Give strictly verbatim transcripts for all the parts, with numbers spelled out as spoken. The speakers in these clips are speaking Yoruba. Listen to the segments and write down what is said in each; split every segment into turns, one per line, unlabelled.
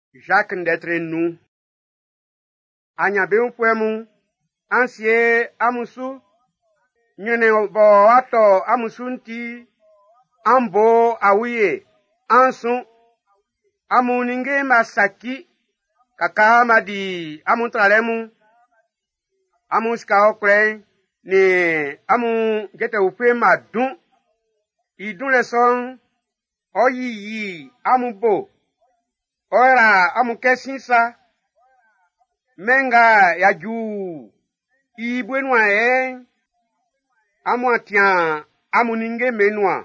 Jacques d'être nous. Anyabe upwemu, ansie amusu, nyene bo ato amusunti, ambo awiye, ansu, amuninge masaki, kaka madi amutralemu, amuska okre, ni amu gete upwe madun, idun leson, oyi yi amubo, ora amukesinsa, menga ya ju ibwenwa e amu atian amu ninge menwa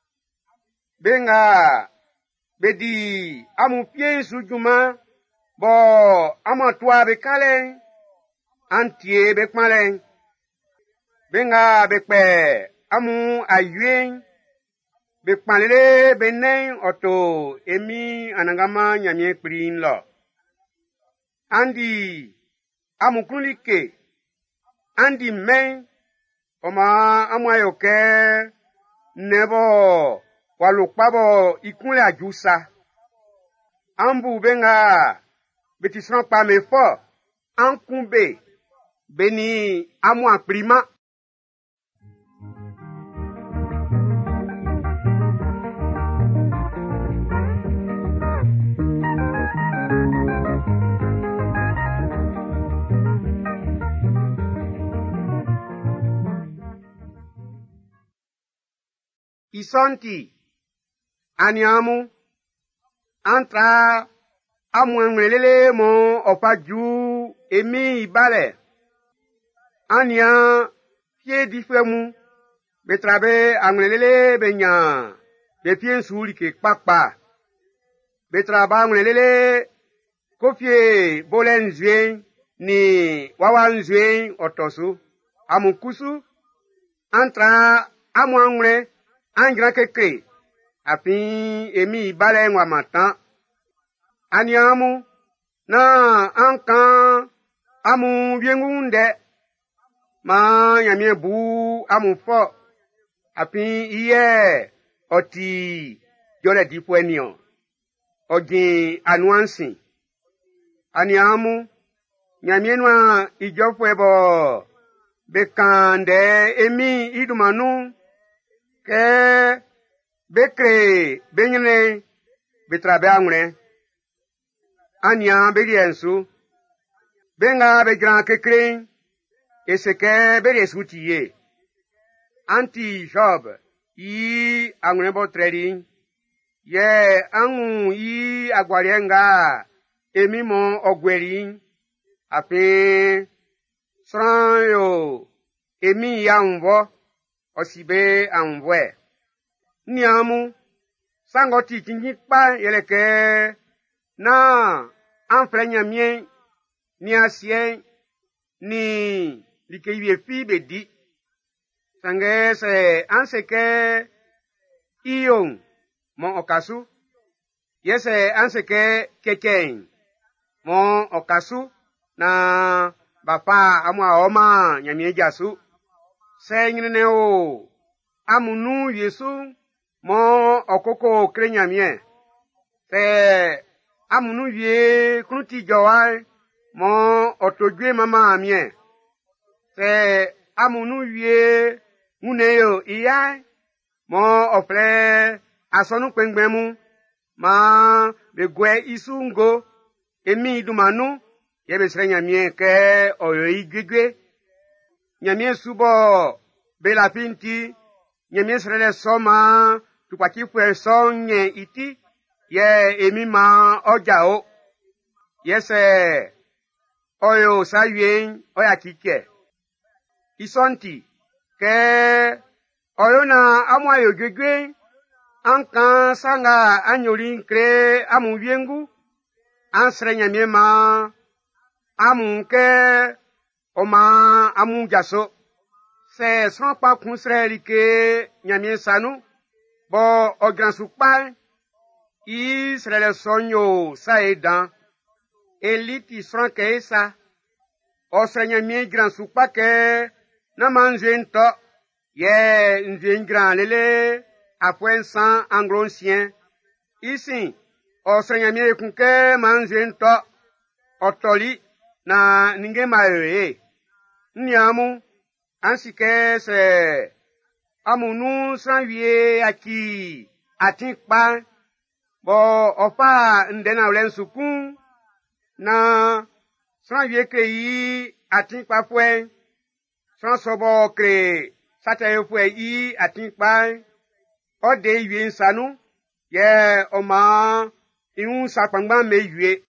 benga bedi amu pie sujuma bo amu atwa bekale antie bekmale benga bekpe amu ayue bekpalele benen oto emi anangama nyamie prin lo Andi amukunlike, andi men, oma amoyoke, nebo, walukpabo ikunle ajusa. Ambu benga, betisran pa me fo, ankumbe, beni amwa prima. Isonti, aniamu, antra, amwenglele mo opaju, emi ibale. Ania, pie difemu, betrabe anglele benya, de pien suri ke kpakpa. Betraba anglele, kofie bolen zuen, ni wawan zuen otosu, amukusu, antra, amwangle, Angra keke, api emi bale ngwa matan. Aniamu, na ankan, amu viengunde, ma yamie bu amu fo, api iye, oti, jole dipwenyo, ogi anuansi. Aniamu, yamie nwa ijofwebo, bekande emi idumanu, ke bekre benyene betrabe angre anya beriensu benga begram kekre eseke beriesutie anti job yi angre botredi ye anu yi agwarenga emimo ogweri ape sranyo emi ya unvo Osibe anvwe. Niamu, sangoti kinjikpa yeleke, na anfrenya mien, ni asien, ni likeywe fi bedi. Sange se anseke iyon, mon okasu. Yese anseke keken, mon okasu, na bapa amwa oma nyamie jasu. Seigneur o amunu Yesu mo okoko krenyamie se amunu vie kruti jowai mo otodwe mama amie se amunu vie muneyo iya mo ofre asonu pengbemu ma begwe isungo emi dumanu yebe srenyamie ke oyo igwegwe Nyamie subo bela pinti, nyamie srele soma, tukwakifwe sonye iti, ye emima ojao, yese oyo sayuen oya kike. Isonti, ke oyo na amwayo gegwe, ankan sanga anyolin kre amuviengu, ansre nyamie ma, amunke, Oma amu jaso, se son pa kunsre like nyamie sanu, bo ogran sukpa, i srele sonyo sa edan, eliti son ke esa, o sre nyamie gran sukpa ke, naman njen to, ye njen gran lele, afwen san anglonsien, isin, osanyamie kunke manzento otoli na ninge maere niamu ansike se amunu sanwie aki atikpa bo opa ndena ulen sukun na sanwie kei atikpa fue san sobo kre sata fue yi atikpa ode yue nsanu ye oma ihun sapangba me yue